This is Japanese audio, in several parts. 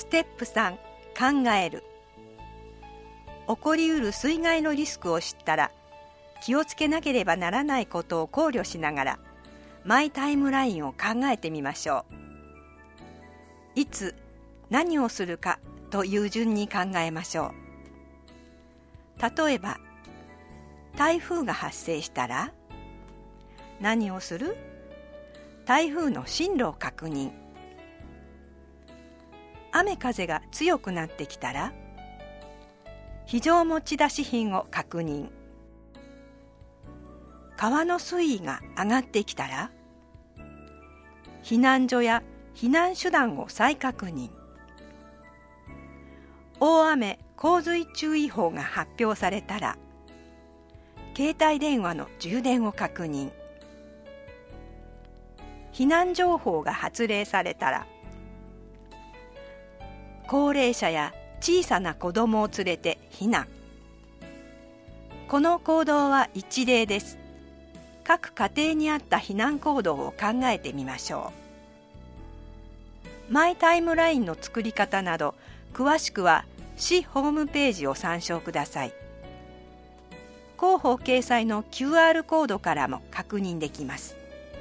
ステップ3、考える。起こりうる水害のリスクを知ったら、気をつけなければならないことを考慮しながら、マイタイムラインを考えてみましょう。いつ、何をするかという順に考えましょう。例えば、台風が発生したら、何をする？台風の進路を確認。雨風が強くなってきたら、非常持ち出し品を確認。川の水位が上がってきたら、避難所や避難手段を再確認。大雨・洪水注意報が発表されたら、携帯電話の充電を確認。避難情報が発令されたら、高齢者や小さな子供を連れて避難。この行動は一例です。各家庭に合った避難行動を考えてみましょう。マイタイムラインの作り方など、詳しくは市ホームページを参照ください。広報掲載の QR コードからも確認できます。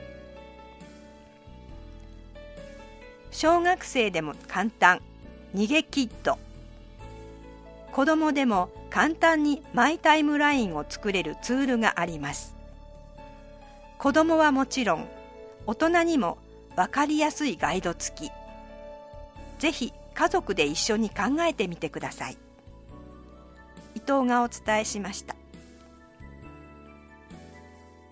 小学生でも簡単、逃げキット。子供でも簡単にマイタイムラインを作れるツールがあります。子供はもちろん、大人にも分かりやすいガイド付き。ぜひ家族で一緒に考えてみてください。伊藤がお伝えしました。